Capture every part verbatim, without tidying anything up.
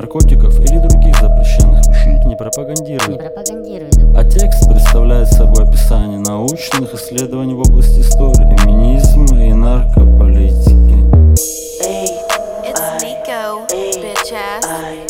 наркотиков или других запрещенных веществ не пропагандирует. Не пропагандирует. А текст представляет собой описание научных исследований в области истории, феминизма и наркополитики. It's Nico, bitch ass.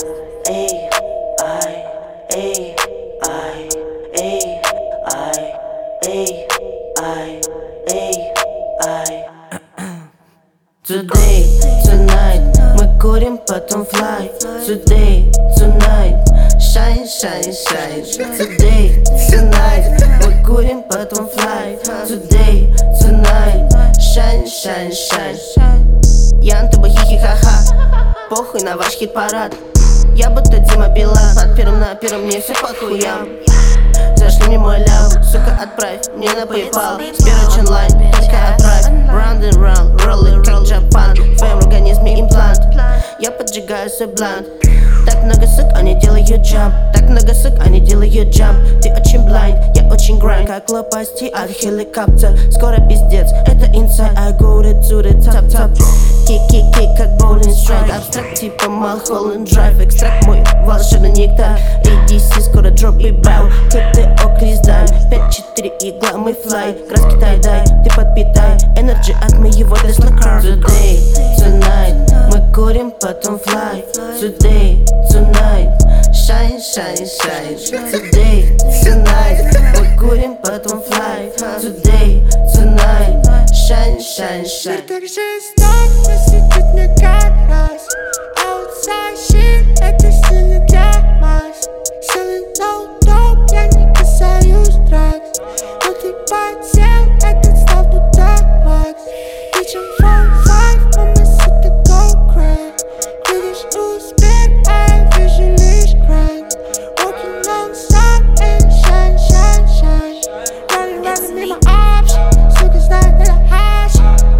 Today, tonight, мы курим, потом fly. Today, tonight, shine, shine, shine. Today, tonight, мы курим, потом fly. Today, tonight, shine, shine, shine. Ян, тобой хихи-ха-ха. Похуй на ваш хит-парад. Я будто Дима Билан. Под первым на первом мне все по хуям. Зашли мне мой лям, сука, отправь мне на PayPal. Спирочь онлайн, только отправь. Round and round, rolling как Japan. В твоем организме имплант. Я поджигаю свой блант. Так много сук, они делают jump. Так много сук, они делают jump. Ты очень blind, я очень grind. Как лопасти от хеликоптера. Скоро пиздец, это inside. I go to the top, top. Кик-кик-кик, как bowling strike. Абстракт типа Mulholland Drive. Экстракт мой волшебный нектар. эй ди си скоро дроп и бау. КТО Крис Дайм. пять четыре игла, мы флай. Краски тай-дай, ты подпитай. Энерджи от моего Tesla Car. Today, tonight, мы курим, потом fly. Today, tonight, shine, shine, shine. Today, tonight, мы курим, потом fly. Today, tonight, shine, shine, shine. Мир так жесток, насыпет мне как раз. Outside shit, это сильно для масс. Selling no dope, я не касаюсь драгс. Но ты подсел, этот став туда вакс. Бичем four five, мама сука go crack. Видишь успех, а я вижу лишь grind. Walking on sun and shine, shine, shine. Running, running мимо options, сука знает это hash.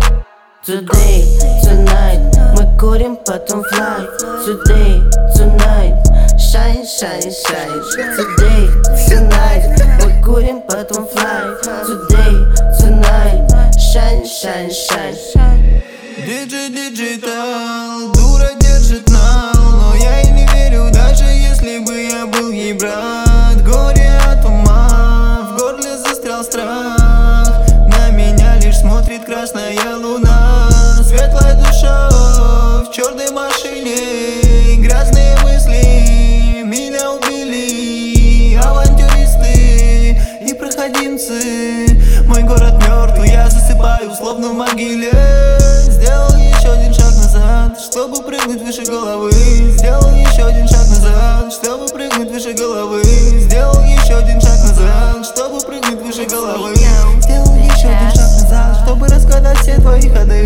Today, tonight, мы курим, потом fly. Today, tonight, shine, shine, shine. Today, tonight, мы курим, потом fly. Today, tonight, shine, shine, shine. Диджей, диджитал, дура держит нал. Но я ей не верю, даже если бы я был ей брат. Горе от ума, в горле застрял страх. На меня лишь смотрит красная луна. Светлая душа в черной машине. Грязные мысли меня убили. Авантюристы и проходимцы. Мой город мертвый, я засыпаю словно в могиле. Сделал еще один шаг назад, чтобы прыгнуть выше головы. Сделал еще один шаг назад, чтобы прыгнуть выше головы. Сделал еще один шаг назад, чтобы прыгнуть выше головы. Сделал еще один шаг назад, чтобы разгадать все твои ходы.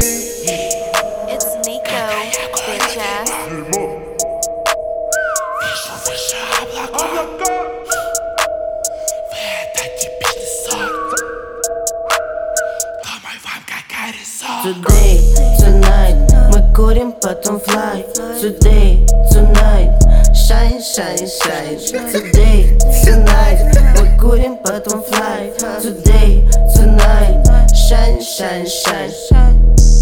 It's Nico, bitch ass. Today, tonight, мы курим, потом fly. Today, tonight, shine, shine, shine. Today, tonight, мы курим, потом fly. Today, tonight, shine, shine, shine.